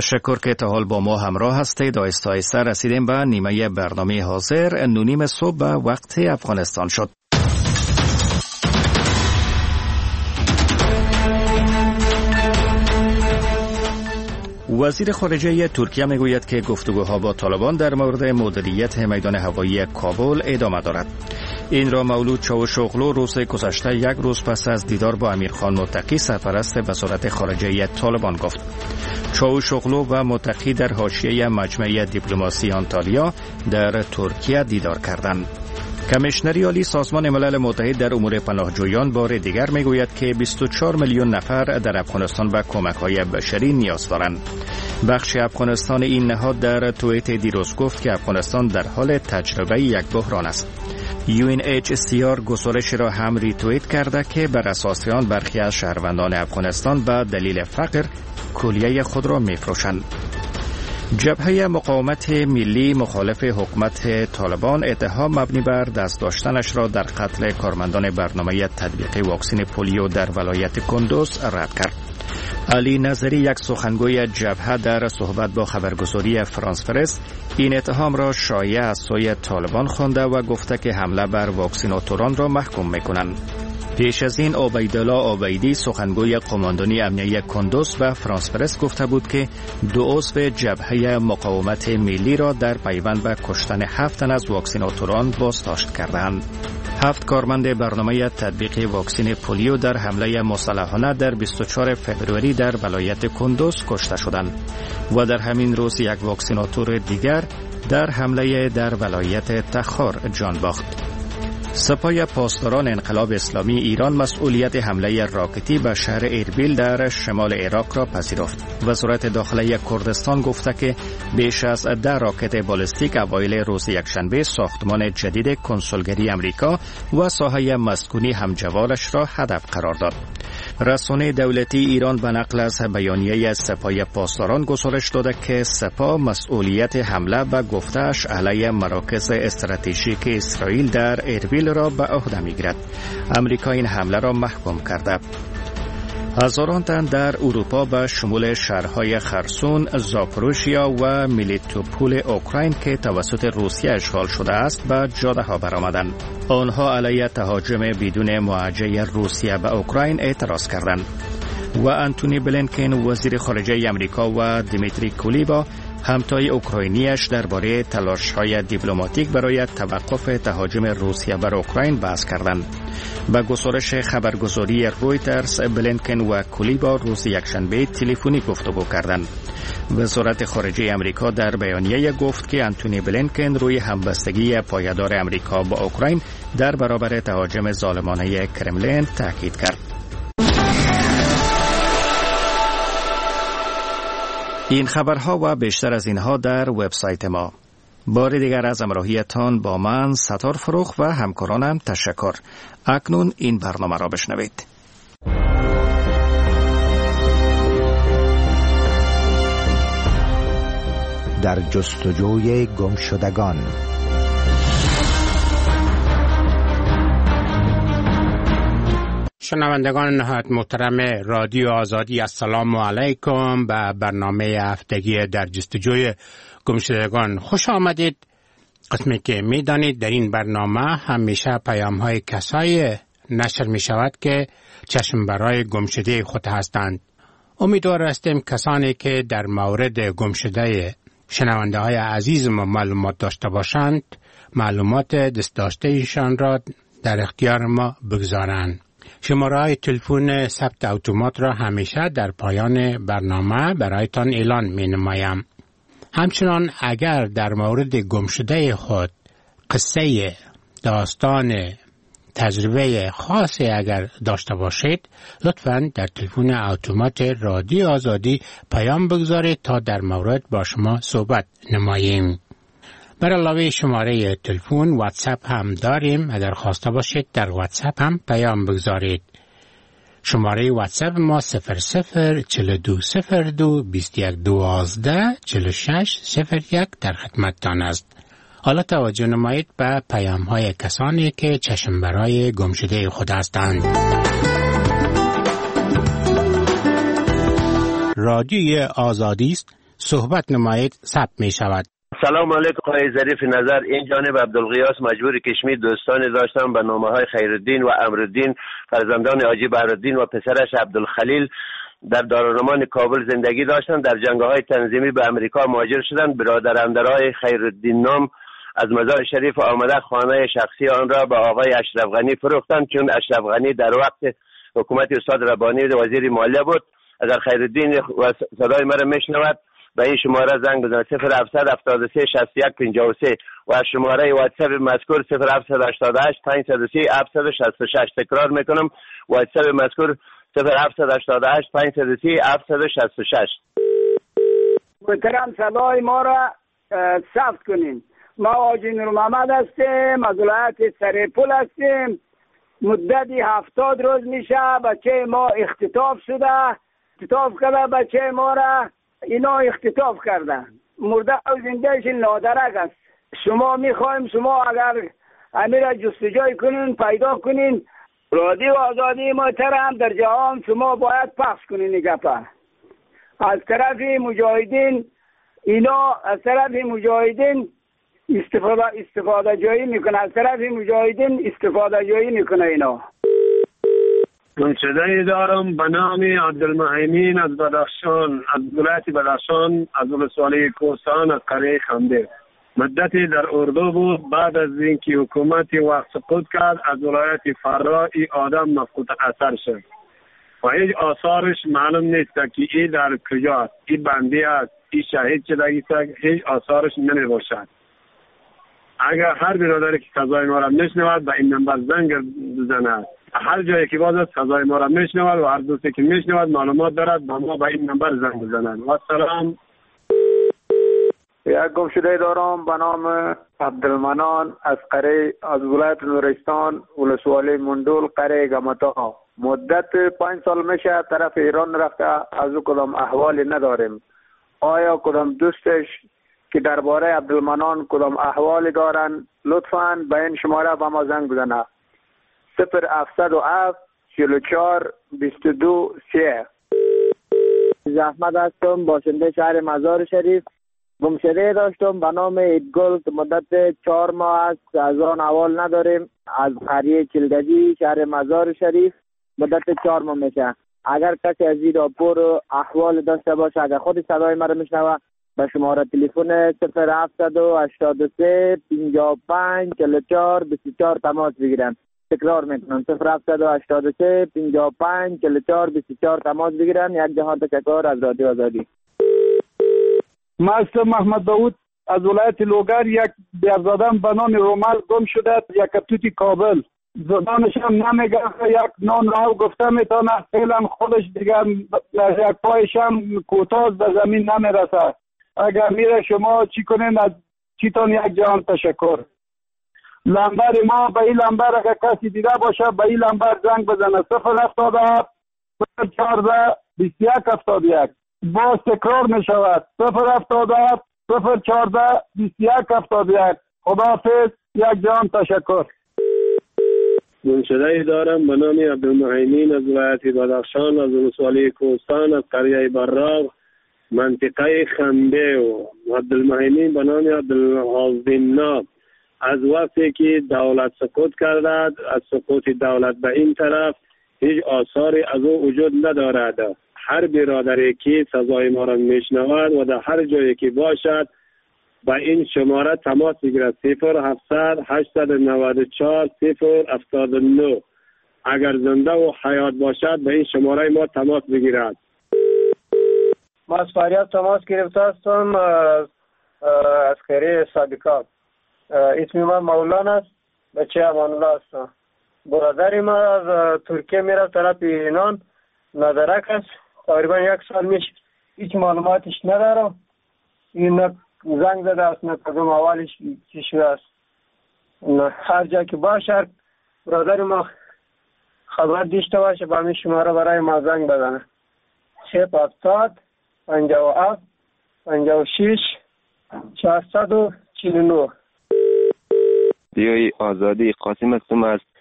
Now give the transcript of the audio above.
تشکر که تا حال با ما همراه هستید. آهسته آهسته رسیدیم به نیمه برنامه حاضر. 9:30 صبح به وقت افغانستان شد. وزیر خارجه ترکیه میگوید که گفتگوها با طالبان در مورد مدیریت میدان هوایی کابل ادامه دارد. این را مولود چاوشوغلو روز گذشته، یک روز پس از دیدار با امیرخان متقی، سرپرست وزارت خارجه طالبان گفت. چاوشوغلو و متقی در حاشیه مجمع دیپلماسی آنتالیا در ترکیه دیدار کردند. کمیشنری عالی سازمان ملل متحد در امور پناهجویان بار دیگر میگوید که 24 میلیون نفر در افغانستان به کمک‌های بشری نیاز دارند. بخش افغانستان این نهاد در توییت دیروز گفت که افغانستان در حال تجربه یک بحران است. UNHCR گزارش را هم ریتوییت کرده که بر اساس آن برخی از شهروندان افغانستان به دلیل فقر کلیه خود را می‌فروشند. جبهه مقاومت ملی مخالف حکومت طالبان اتهام مبنی بر دست داشتنش را در قتل کارمندان برنامه تطبیق واکسن پولیو در ولایت کندوز رد کرد. علی نظری، یک سخنگوی جبهه، در صحبت با خبرگزاری فرانس پرس این اتهام را شایعه از سوی طالبان خوانده و گفته که حمله بر واکسیناتوران را محکوم می‌کنند. پیش از این عبیدالله عبیدی، سخنگوی قماندانی امنیه کندوز، به فرانس پرس گفته بود که 2 عضو جبهه مقاومت ملی را در پیوند به کشتن 7 تن از واکسیناتوران بازداشت کردند. 7 کارمند برنامه تطبیق واکسن پولیو در حمله مسلحانه در 24 فوریه در ولایت کندوز کشته شدند و در همین روز یک واکسیناتور دیگر در حمله در ولایت تخار جان باخت. سپاه پاسداران انقلاب اسلامی ایران مسئولیت حمله راکتی به شهر اربیل در شمال عراق را پذیرفت. وزارت داخله کردستان گفته که بیش از 10 راکت بالستیک اوایل روز یکشنبه ساختمان جدید کنسولگری امریکا و ساحه مسکونی همجوارش را هدف قرار داد. رسانه دولتی ایران به نقل از بیانیه سپاه پاسداران گزارش داده که سپاه مسئولیت حمله به گفته‌اش علیه مراکز استراتژیک اسرائیل در اربیل را به عهده می‌گیرد. امریکا این حمله را محکوم کرده. هزاران تن در اروپا به شمول شهرهای خرسون، زاپوروژیا و میلیتوپول اوکراین که توسط روسیه اشغال شده است به جاده‌ها برآمدند. آنها علیه تهاجم بدون موجه روسیه به اوکراین اعتراض کردند. و آنتونی بلینکن، وزیر خارجه امریکا، و دیمیتری کولیبا، همتای اوکراینیش، درباره تلاش‌های دیپلماتیک برای توقف تهاجم روسیه بر اوکراین بحث کردند. به گزارش خبرگزاری رویترز، بلینکن و کولیبا روز یکشنبه تلفنی گفتگو کردند. وزارت خارجه امریکا در بیانیه گفت که آنتونی بلینکن روی همبستگی پایدار امریکا با اوکراین در برابر تهاجم ظالمانه کرملین تاکید کرد. این خبرها و بیشتر از اینها در وبسایت ما. بار دیگر از همراهیتان با من ستار فروخ و همکارانم تشکر. اکنون این برنامه را بشنوید. در جستجوی گمشدگان. شنوندگان نهایت محترم رادیو آزادی، السلام علیکم. به برنامه هفتگی در جستجوی گمشدگان خوش آمدید. قسمی که می دانید در این برنامه همیشه پیام های کسایی نشر می شود که چشم برای گمشده خود هستند. امیدوار هستیم کسانی که در مورد گمشده شنونده های عزیز ما معلومات داشته باشند، معلومات دست داشته ایشان را در اختیار ما بگذارند. شماره‌های تلفن ثبت اتومات را همیشه در پایان برنامه برایتان اعلان می‌نمایم. همچنان اگر در مورد گمشده خود قصه، داستان، تجربه خاصی اگر داشته باشید، لطفاً در تلفن اتومات رادیو آزادی پیام بگذارید تا در مورد با شما صحبت نماییم. بر علاوه شماره تلفن واتساپ هم داریم. اگر خواسته باشید در واتساپ هم پیام بگذارید. شماره واتساپ ما 00420221124601 در خدمتتان است. حالا توجه نمایید به پیام های کسانی که چشم برای گمشده خود هستند. رادیوی آزادی است صحبت نمایید ثبت می شود. سلام علیکم آقای ظریف نظر، این جانب عبدالغیاث مجبور کشمیر دوستانی داشتم به نامه‌های خیرالدین و امرالدین، فرزندان حاجی بهرالدین و پسرش عبدالخلیل در دارالمان کابل زندگی داشتند. در جنگ‌های تنظیمی به امریکا مهاجر شدند. برادرندرای خیرالدین نام از مزار شریف آمده خانه شخصی آن را به آقای اشرف غنی فروختند، چون اشرف غنی در وقت حکومت استاد ربانی وزیر مالیه بود. اگر خیرالدین و صدای مرا میشنود به این شماره زنگ بزنید 0700 73 61 53 و شماره واتساپ مذکور 0788 530 766. تکرار میکنم، واتساپ مذکور 0788 530 766. محترم صدای ما را ثبت کنین. ما حاجی نور محمد هستیم، از ولایت سریپول هستیم. مدتی 70 روز میشه بچه ما اختطاف شده، اختطاف کرده بچه ما را، اینا اختطاف کرده، مرده و زندهش نادرک است. شما میخوایم شما اگر امیر جستجوی کنین پیدا کنین، رادیو آزادی محترم در جهان شما باید پخش کنین این گپه. از طرف مجاهدین اینا از طرف مجاهدین استفاده جایی میکنه، از طرف مجاهدین استفاده جایی میکنه اینا. منشده دارم به نام عبدالمهیمین از بدخشان، از ولایت بدخشان، از ولسوالی کوهستان، از قریه خنده. مدتی در اردو بود. بعد از اینکه حکومت وقت سقوط کرد از ولایت فرا این آدم مفقود اثر شد و هیچ آثارش معلوم نیست که این در کجاست، این بندی است، این شهید شدگی است، هیچ آثارش نمی باشد. اگر هر برادری که سزای ما را میشنود به این نمبر زنگ بزند، هر جایی که باز است سزای ما را میشنود و هر دوستی که میشنود معلومات دارد با ما به این نمبر زنگ بزنند. و سلام. یک گمشده دارم به نام عبدالمنان از قره، از ولایت نورستان، ولسوالی مندول، قره گمتا. مدت 5 سال میشه طرف ایران رفته، از او کدام احوالی نداریم. آیا کدام دوستش که درباره عبدالمنان کدام احوالی دارن لطفاً به این شماره به ما زنگ بزنه 0707 44 22 3. احمد هستم، باشنده شهر مزار شریف. گمشده داشتم به نام ایدگل که مدت 4 ماه است از آن احوال نداریم، از قریه چلگجی شهر مزار شریف مدت 4 ماه میشه. اگر کسی از این راپور احوال داشته باشه، اگر خود صدای مرا میشنوه، به شماره تلفن 0783 55 44 24 تماس بگیرن. تکرار میکنم 0783 55 44 24 تماس بگیرن. یک جهان تشکر از رادیو آزادی. من اسم محمد داود از ولایت لوگر، یک بیارزادم به نام رومال گم شده، یک کپتوتی کابل. زبانش هم نمیگه، یک نان راو گفته میتونه، فعلا خودش دیگر یک پایش هم کوتاه به زمین نمیرسه. اگر میره شما چی کنین، از چیتون یک جهان تشکر. لمبر ما به این لمبر اگر کسی دیده باشه به این لمبر زنگ بزنه 077 014 21 71. باز تکرار می شود 077 014 21 71. خداحافظ، یک جهان تشکر. منشده دارم به نام عبدالمهیمین از ولایت بدخشان، از ولسوالی کوهستان، از قریه براغ، منطقه خنده. و عبدالمهیمین به نام عبدالحازدین از وقتی که دولت سقوط کرده، از سقوط دولت به این طرف هیچ آثاری از او وجود ندارد. هر برادری که سزای ما را میشنود و در هر جایی که باشد با این شماره تماس بگیرد 0700 894 079. اگر زنده و حیات باشد به این شماره ما تماس بگیرد. ما از فریاد تماس گرفته هستم از خیره صادقات. اسم من مولانا است، بچه امان الله هستم. برادری ما از ترکیه میره طرف ایران، نادرک است، تقریبا 1 سال میشه، هیچ معلوماتش ندارم. این زنگ زده است، نه کدوم اولش چی شده است. هر جا که باشه برادر ما خبر داشته باشه با همین شماره برای ما زنگ بزنه 070 57 56 449. دیوی آزادی قاسم هستم از